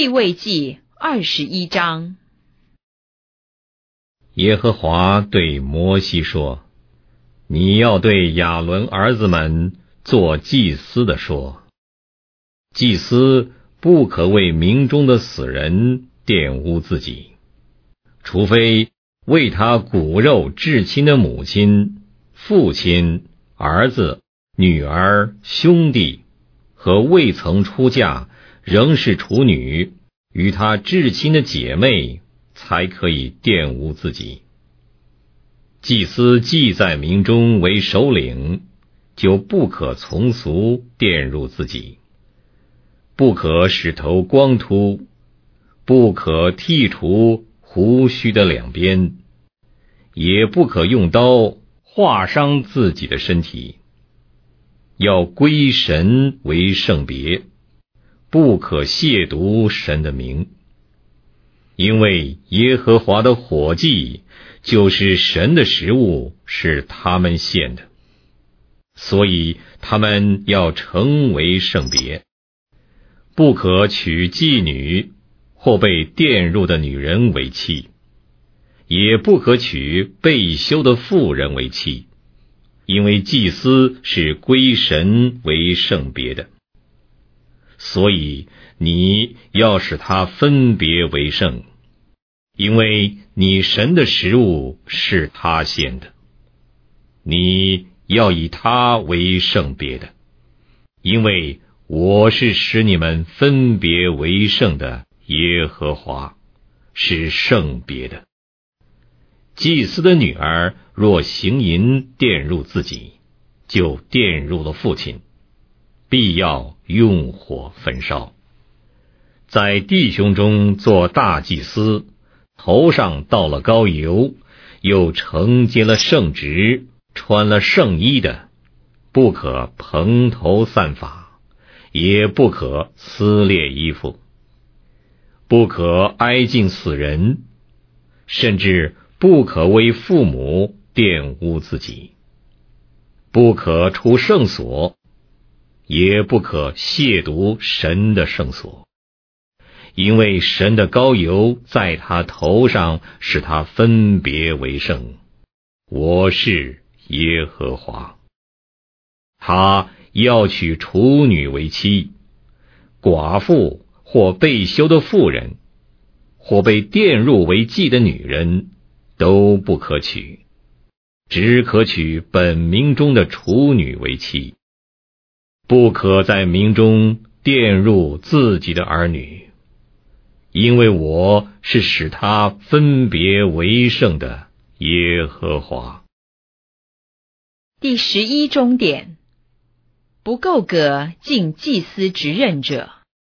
利未记21章。 耶和华对摩西说：你要对亚伦儿子们做祭司的说，祭司不可为民中的死人玷污自己，除非为他骨肉至亲的母亲、父亲、儿子、女儿、兄弟和未曾出嫁仍是处女与他至亲的姐妹，才可以玷污自己。祭司既在民中为首领，就不可从俗玷辱自己，不可使头光秃，不可剔除胡须的两边，也不可用刀划伤自己的身体，要归神为圣别，不可亵渎神的名。因为耶和华的火祭就是神的食物，是他们献的，所以他们要成为圣别。不可娶妓女或被玷辱的女人为妻，也不可娶被休的妇人为妻，因为祭司是归神为圣别的，所以你要使他分别为圣，因为你神的食物是他献的，你要以他为圣别的，因为我是使你们分别为圣的耶和华，是圣别的。祭司的女儿若行淫玷辱自己，就玷辱了父亲，必要用火焚烧。在弟兄中做大祭司，头上倒了膏油，又承接了圣职，穿了圣衣的，不可蓬头散发，也不可撕裂衣服，不可挨近死人，甚至不可为父母玷污自己，不可出圣所，也不可亵渎神的圣所，因为神的膏油在他头上，使他分别为圣。我是耶和华。他要娶处女为妻，寡妇或被休的妇人，或被玷辱为妓的女人，都不可娶，只可娶本民中的处女为妻。不可在民中玷辱自己的儿女，因为我是使他分别为圣的耶和华。 第11中点，不够格尽祭司职任者。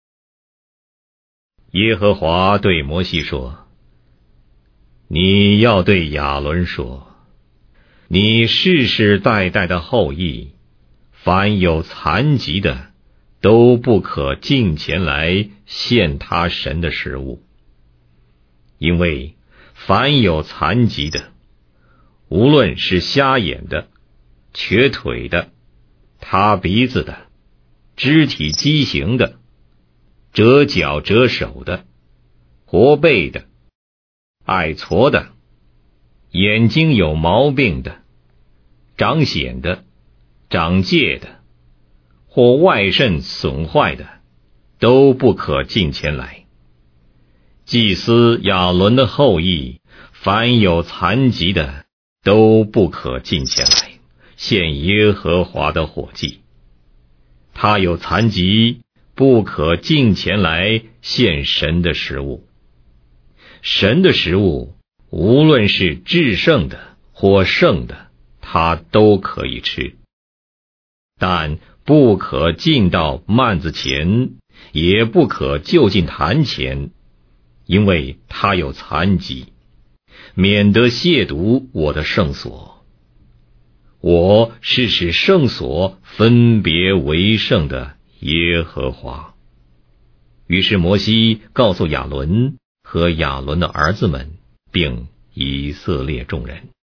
耶和华对摩西说：你要对亚伦说，你世世代代的后裔，凡有残疾的，都不可进前来献他神的食物，因为凡有残疾的，无论是瞎眼的、瘸腿的、塌鼻子的、肢体畸形的、折脚折手的、驼背的、矮矬的、眼睛有毛病的、长癣的、长疥的，或外肾损坏的，都不可进前来。祭司亚伦的后裔，凡有残疾的，都不可进前来献耶和华的火祭。他有残疾，不可进前来献神的食物。神的食物，无论是至圣的或圣的，他都可以吃，但不可进到幔子前，也不可就近坛前，因为他有残疾，免得亵渎我的圣所。我是使圣所分别为圣的耶和华。于是摩西告诉亚伦和亚伦的儿子们，并以色列众人。